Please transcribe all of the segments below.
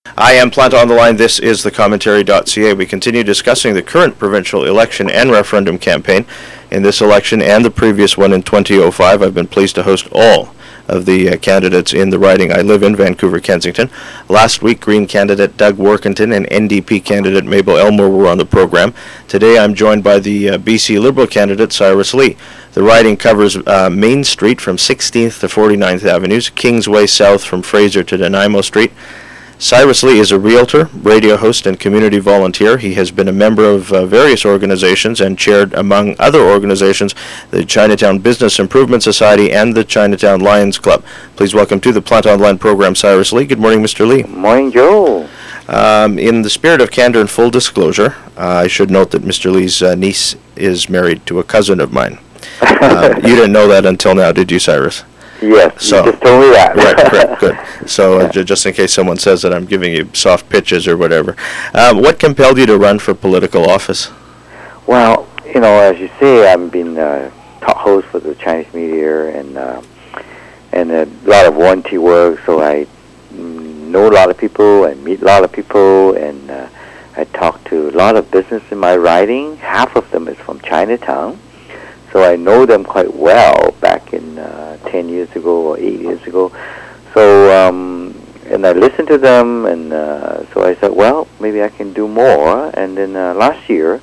I am Plant on the Line. This is the commentary.ca. We continue discussing the current provincial election and referendum campaign. In this election and the previous one in 2005, I've been pleased to host all of the candidates in the riding I live in, Vancouver, Kensington. Last week, Green candidate Doug Workington and NDP candidate Mabel Elmore were on the program. Today, I'm joined by the BC Liberal candidate Cyrus Lee. The riding covers Main Street from 16th to 49th Avenues, Kingsway South from Fraser to Nanaimo Street. Cyrus Lee is a realtor, radio host, and community volunteer. He has been a member of various organizations and chaired, among other organizations, the Chinatown Business Improvement Society and the Chinatown Lions Club. Please welcome to the Plant Online program, Cyrus Lee. Good morning, Mr. Lee. Good morning, Joe. In the spirit of candor and full disclosure, I should note that Mr. Lee's niece is married to a cousin of mine. You didn't know that until now, did you, Cyrus? Yes, you just told me that. Right, correct, good. So just in case someone says that I'm giving you soft pitches or whatever. What compelled you to run for political office? Well, as you say, I've been talk host for the Chinese media and a lot of volunteer work, so I know a lot of people and meet a lot of people, and I talk to a lot of business in my riding. Half of them is from Chinatown. So I know them quite well back in 10 years ago or 8 years ago. So, and I listened to them, and so I said, well, maybe I can do more. And then last year,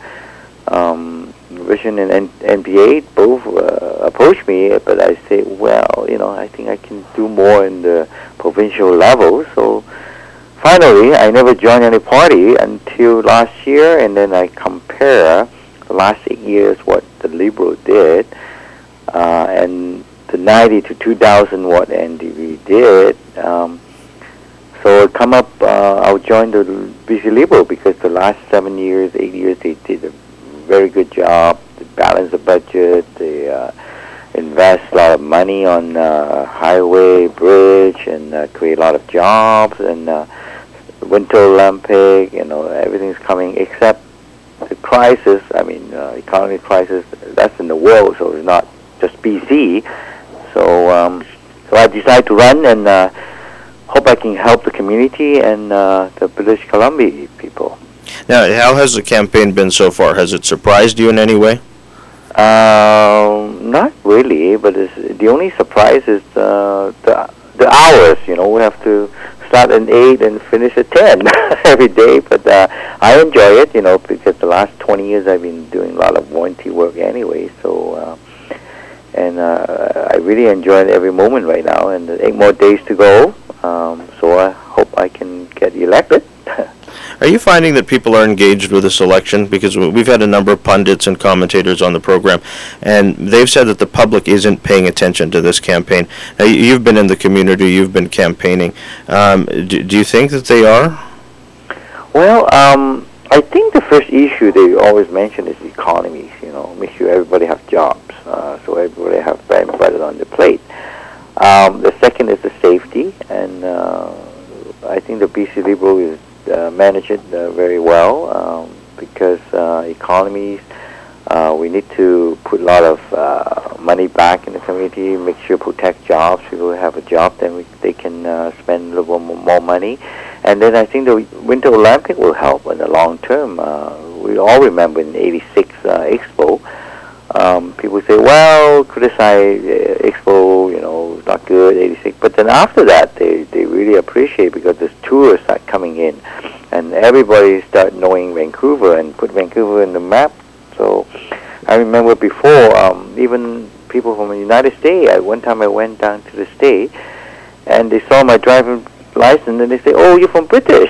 Vision and NPA both approached me, but I said, well, I think I can do more in the provincial level. So finally, I never joined any party until last year, and then I compare the last 8 years what the Liberal did, and the 90 to 2,000 what NDP did. So it come up, I'll join the BC Liberal because the last 7 years, 8 years, they did a very good job. They balance the budget. They invest a lot of money on highway, bridge, and create a lot of jobs. And Winter Olympic, everything's coming except the crisis, economic crisis, that's in the world, so it's not just BC. So I decided to run and hope I can help the community and the British Columbia people. Now, how has the campaign been so far? Has it surprised you in any way? Not really, but the only surprise is the hours. We have to start at 8 and finish at 10 every day, but I enjoy it, because the last 20 years I've been doing a lot of volunteer work anyway, so I really enjoy every moment right now, and 8 more days to go, so I hope I can get elected. Are you finding that people are engaged with this election? Because we've had a number of pundits and commentators on the program, and they've said that the public isn't paying attention to this campaign. Now, you've been in the community, you've been campaigning. Do you think that they are? Well, I think the first issue they always mention is the economies, make sure everybody have jobs, so everybody have bread on the plate. The second is the safety, and I think the BC Liberal is manage it very well because economies, we need to put a lot of money back in the community, make sure protect jobs. People who have a job, then they can spend a little more money. And then I think the Winter Olympic will help in the long term. We all remember in '86 Expo, people say, well, criticize Expo, not good, '86. But then after that, they really appreciate because the tourists start coming in, and everybody start knowing Vancouver and put Vancouver in the map. So I remember before, even people from the United States, one time I went down to the state, and they saw my driving license, and they say, oh, you're from British,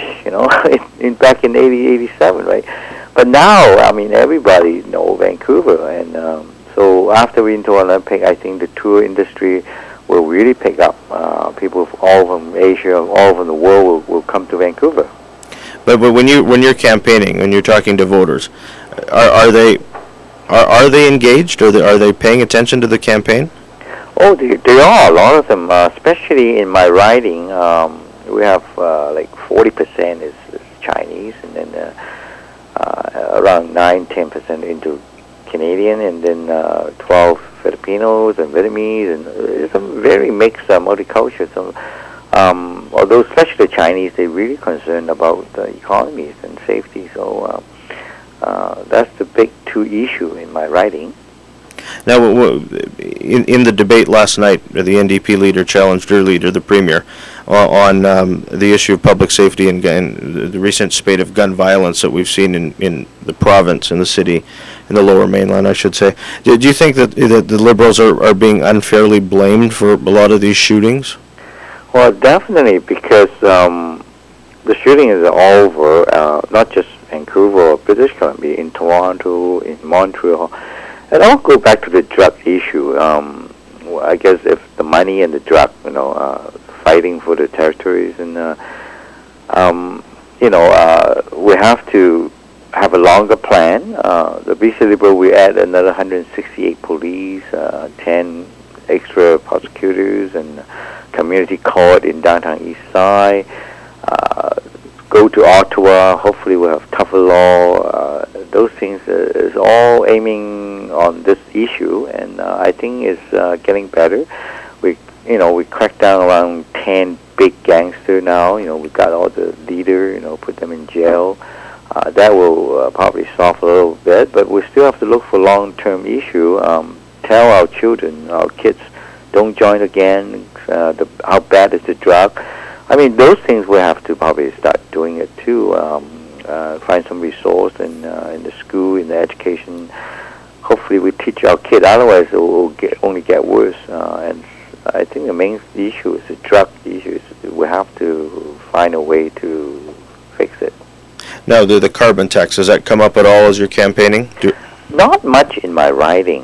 in back in '87, right? But now, everybody know Vancouver, and so after Winter Olympic, I think the tour industry will really pick up. People all from Asia, all over the world will come to Vancouver. But when you're campaigning, when you're talking to voters, are they engaged, or are they paying attention to the campaign? Oh, they are, a lot of them, especially in my riding. We have like 40% is Chinese, and then around 9-10% into Canadian, and then 12 Filipinos and Vietnamese, and it's a very mixed multicultural. Some although especially the Chinese, they're really concerned about the economies and safety. So that's the big two issue in my writing. Now, in the debate last night, the NDP leader challenged your leader, the Premier, on the issue of public safety and the recent spate of gun violence that we've seen in the province, in the city, in the Lower Mainland, I should say. Do you think that the Liberals are being unfairly blamed for a lot of these shootings? Well, definitely, because the shooting is all over, not just Vancouver or British Columbia, in Toronto, in Montreal. It all goes back to the drug issue. I guess if the money and the drug, fighting for the territories, and we have to have a longer plan. The BC Liberal, we add another 168 police, 10 extra prosecutors, and community court in downtown East Side. Go to Ottawa. Hopefully, we'll have tougher law. Those things is all aiming on this issue, and I think it's getting better. We cracked down around 10 big gangsters now. We got all the leaders. Put them in jail. That will probably solve a little bit, but we still have to look for long-term issue. Tell our children, our kids, don't join the gang. How bad is the drug? I mean, those things we have to probably start doing it too. Find some resource in the school, in the education. Hopefully, we teach our kids. Otherwise, it will only get worse. And I think the main issue is the drug issue. We have to find a way to fix it. Now, the carbon tax, does that come up at all as you're campaigning? Not much in my writing.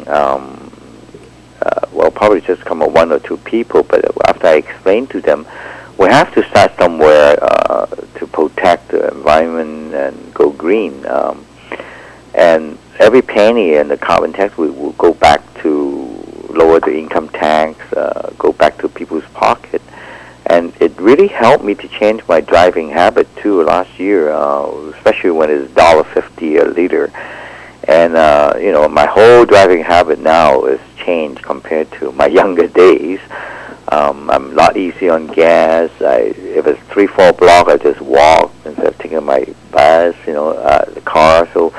Well, probably just come up one or two people, but after I explain to them, we have to start somewhere to protect the environment and go green. And every penny in the carbon tax will go back to lower the income tax, go back to people's pocket. And it really helped me to change my driving habit too last year, especially when it's $1.50 a liter. And my whole driving habit now is changed compared to my younger days. I'm a lot easy on gas. If it's 3-4 blocks, I just walk instead of taking my bus, the car. So,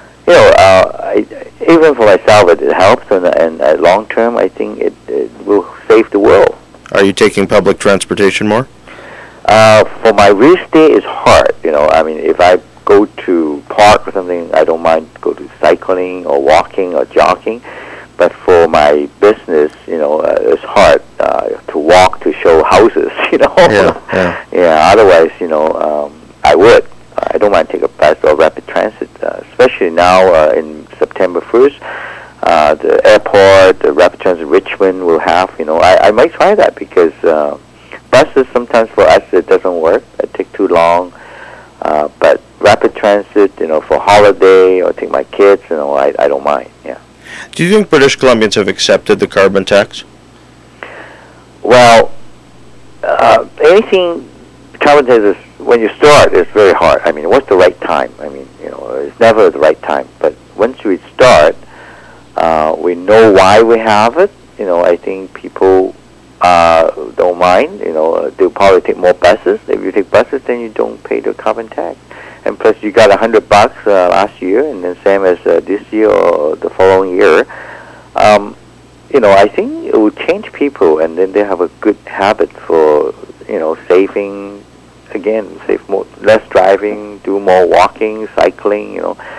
even for myself, it helps. And at long term, I think it will save the world. Are you taking public transportation more? For my real estate, it's hard. If I go to park or something, I don't mind go to cycling or walking or jogging. But for my business, it's hard to walk to show houses, Yeah, otherwise, I would. I don't mind take a bus or rapid transit, especially now in September 1st. The airport, the rapid transit Richmond will have, I might try that because buses sometimes for us it doesn't work. It takes too long. But rapid transit, for holiday or take my kids, I don't mind, yeah. Do you think British Columbians have accepted the carbon tax? Well, anything carbon tax is, when you start, it's very hard. What's the right time? It's never the right time. But once we start, we know why we have it. I think people don't mind. They'll probably take more buses. If you take buses, then you don't pay the carbon tax. And plus, you got $100 last year, and then same as this year or the following year. I think it will change people, and then they have a good habit for saving. Again, save more, less driving, do more walking, cycling.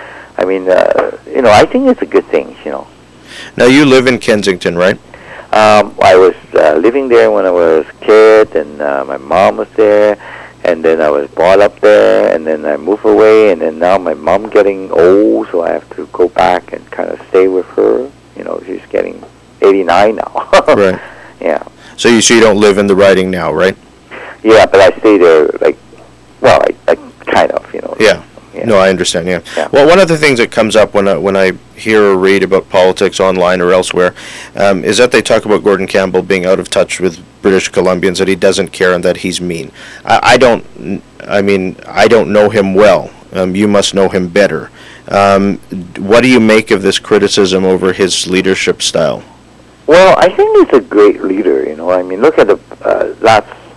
I think it's a good thing. Now you live in Kensington, right? I was living there when I was a kid, and my mom was there. And then I was brought up there, and then I moved away, and then now my mom getting old, so I have to go back and kind of stay with her. She's getting 89 now. Right. Yeah. So you don't live in the riding now, right? Yeah, but I stay there, I kind of, Yeah. Yeah. No, I understand, yeah. Yeah. Well, one of the things that comes up when I hear or read about politics online or elsewhere is that they talk about Gordon Campbell being out of touch with British Columbians, that he doesn't care and that he's mean. I don't know him well. You must know him better. What do you make of this criticism over his leadership style? Well, I think he's a great leader, Look at the last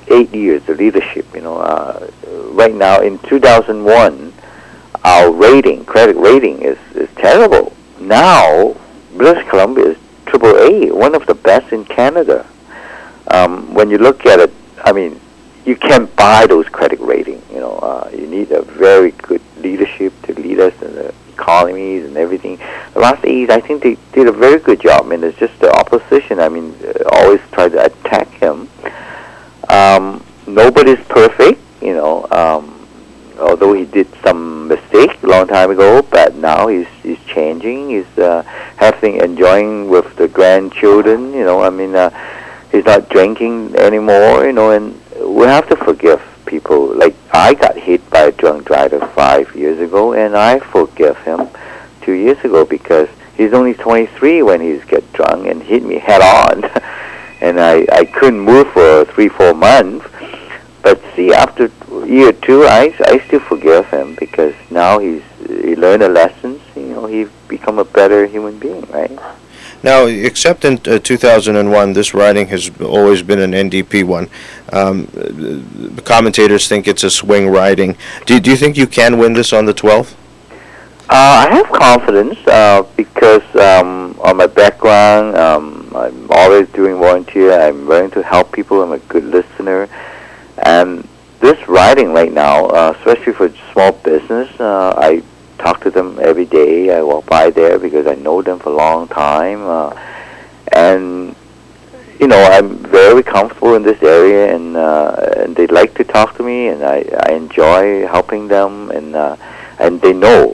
8 years of leadership. Right now in 2001, our credit rating is terrible. Now, British Columbia is AAA, one of the best in Canada. When you look at it, I mean, you can't buy those credit ratings. You need a very good leadership to lead us in the economies and everything. The last 8 years, I think they did a very good job. I mean, it's just the opposition. I mean, always try to attack him. Nobody's perfect, although he did some mistake a long time ago, but now he's changing. He's enjoying with the grandchildren. He's not drinking anymore. And we have to forgive people. Like, I got hit by a drunk driver 5 years ago, and I forgive him 2 years ago because he's only 23 when he's get drunk and hit me head on, and I couldn't move for 3-4 months. But see, after year 2, I still forgive him because now he learned the lessons. He's become a better human being, right? Now, except in 2001, this riding has always been an NDP one. Commentators think it's a swing riding. Do you think you can win this on the 12th? I have confidence because on my background, I'm always doing volunteer. I'm willing to help people. I'm a good listener. And this riding right now, especially for small business, I talk to them every day. I walk by there because I know them for a long time. And I'm very comfortable in this area, and they like to talk to me, and I enjoy helping them, and they know.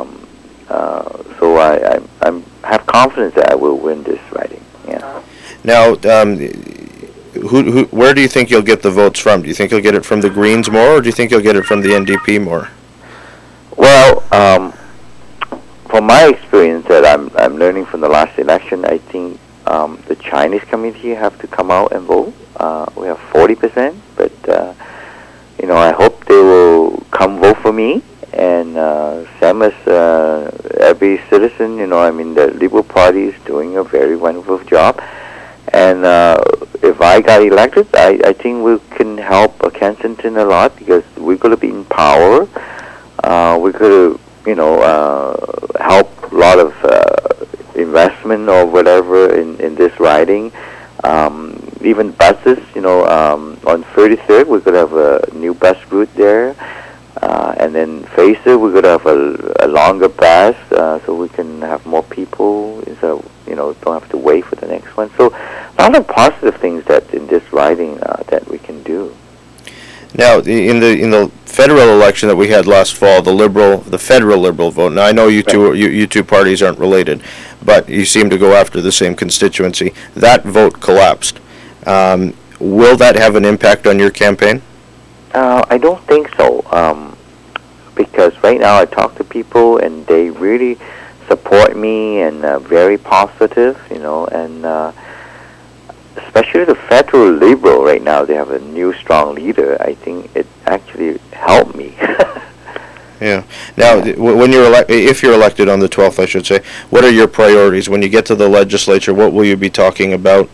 So I have confidence that I will win this riding. Yeah. Now, where do you think you'll get the votes from? Do you think you'll get it from the Greens more, or do you think you'll get it from the NDP more? Well, from my experience that I'm learning from the last election, I think the Chinese community have to come out and vote. We have 40%, but I hope they will come vote for me. And same as every citizen, the Liberal Party is doing a very wonderful job. And if I got elected, I think we can help Kensington a lot because we're going to be in power. We're going to, help a lot of investment or whatever in this riding. Even buses, on 33rd, we're going to have a new bus route there. And then Fraser, we're going to have a longer bus so we can have more people instead of, don't have to wait for the next one. So a lot of positive things that in this riding that we can do. Now, in the federal election that we had last fall, the federal Liberal vote. Now, I know you two parties aren't related, but you seem to go after the same constituency. That vote collapsed. Will that have an impact on your campaign? I don't think so, because right now I talk to people and they really support me and very positive, and especially the federal Liberal right now, they have a new strong leader. I think it actually helped me. Yeah. Now, when if you're elected on the 12th, I should say, what are your priorities? When you get to the legislature, what will you be talking about?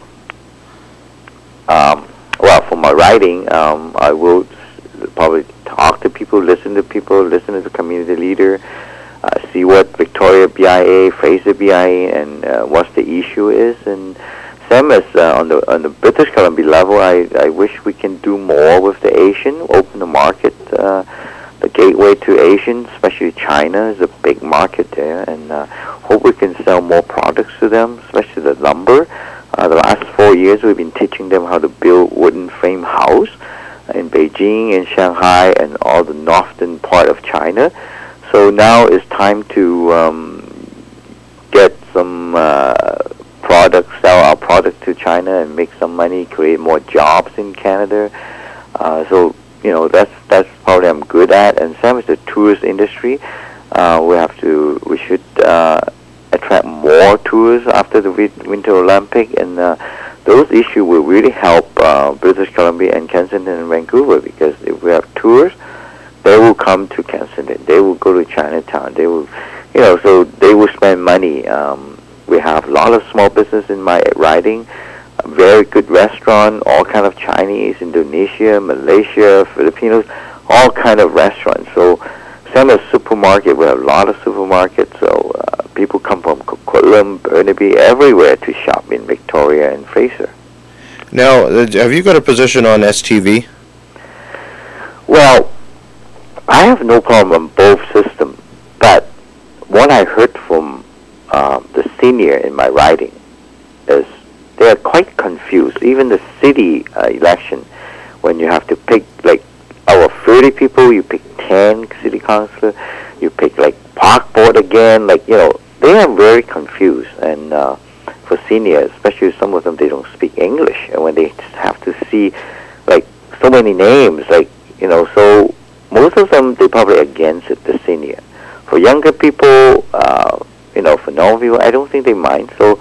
Well, for my writing, I will probably talk to people, listen to the community leader, see what Victoria BIA, Fraser BIA, and what the issue is. And same as on the British Columbia level, I wish we can do more with the Asian, open the market, the gateway to Asian, especially China is a big market there, and hope we can sell more products to them, especially the lumber. The last 4 years, we've been teaching them how to build wooden frame house in Beijing, in Shanghai, and all the northern part of China. So now it's time to get some products, sell our product to China and make some money, create more jobs in Canada. So that's probably I'm good at. And same as the tourist industry, we should attract more tourists after the Winter Olympic, and those issues will really help British Columbia and Kensington and Vancouver, because if we have tourists, they will come to Kensington, they will go to Chinatown, they will, so they will spend money. We have a lot of small business in my riding. very good restaurant, all kind of Chinese, Indonesia, Malaysia, Filipinos, all kind of restaurants. So same as supermarket, we have a lot of supermarkets. So people come from Coquitlam, Burnaby, everywhere to shop in Victoria and Fraser. Now, have you got a position on STV? Well, I have no problem on both systems, but what I heard from the senior in my riding is they are quite confused. Even the city election, when you have to pick, like, out of 30 people, you pick 10 city councillors, you pick, like, park board again, like, you know, they are very confused. And for seniors, especially some of them, they don't speak English. And when they just have to see, like, so many names, like, you know, so most of them, they're probably against it, the senior. For younger people, you know, for normal people, I don't think they mind. So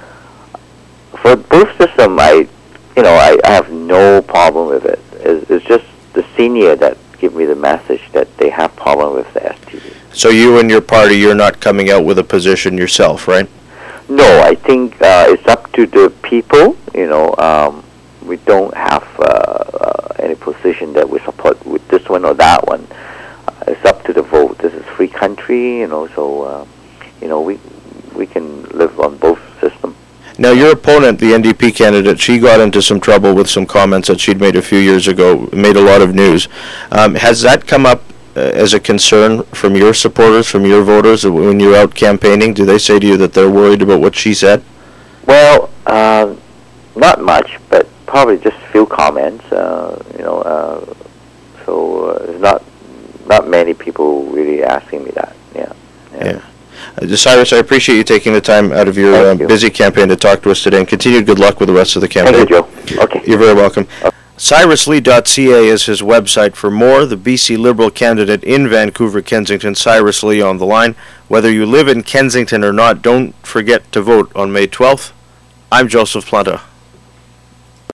for both systems, I have no problem with it. It's just the senior that give me the message that they have problem with the STV. So you and your party, you're not coming out with a position yourself, right? No, I think it's up to the people. You know, we don't have any position that we support with this one or that one. It's up to the vote. This is free country, you know. So you know, we can live on both systems. Now, your opponent, the NDP candidate, she got into some trouble with some comments that she'd made a few years ago, made a lot of news. Has that come up as a concern from your supporters, from your voters, when you're out campaigning? Do they say to you that they're worried about what she said? Well, not much, but probably just a few comments. You know, so not many people really asking me that. Yeah. Cyrus, I appreciate you taking the time out of your busy campaign to talk to us today, and continued good luck with the rest of the campaign. Thank you, Joe. Okay. You're very welcome. CyrusLee.ca is his website for more. The BC Liberal candidate in Vancouver, Kensington, Cyrus Lee, on the line. Whether you live in Kensington or not, don't forget to vote on May 12th. I'm Joseph Planta.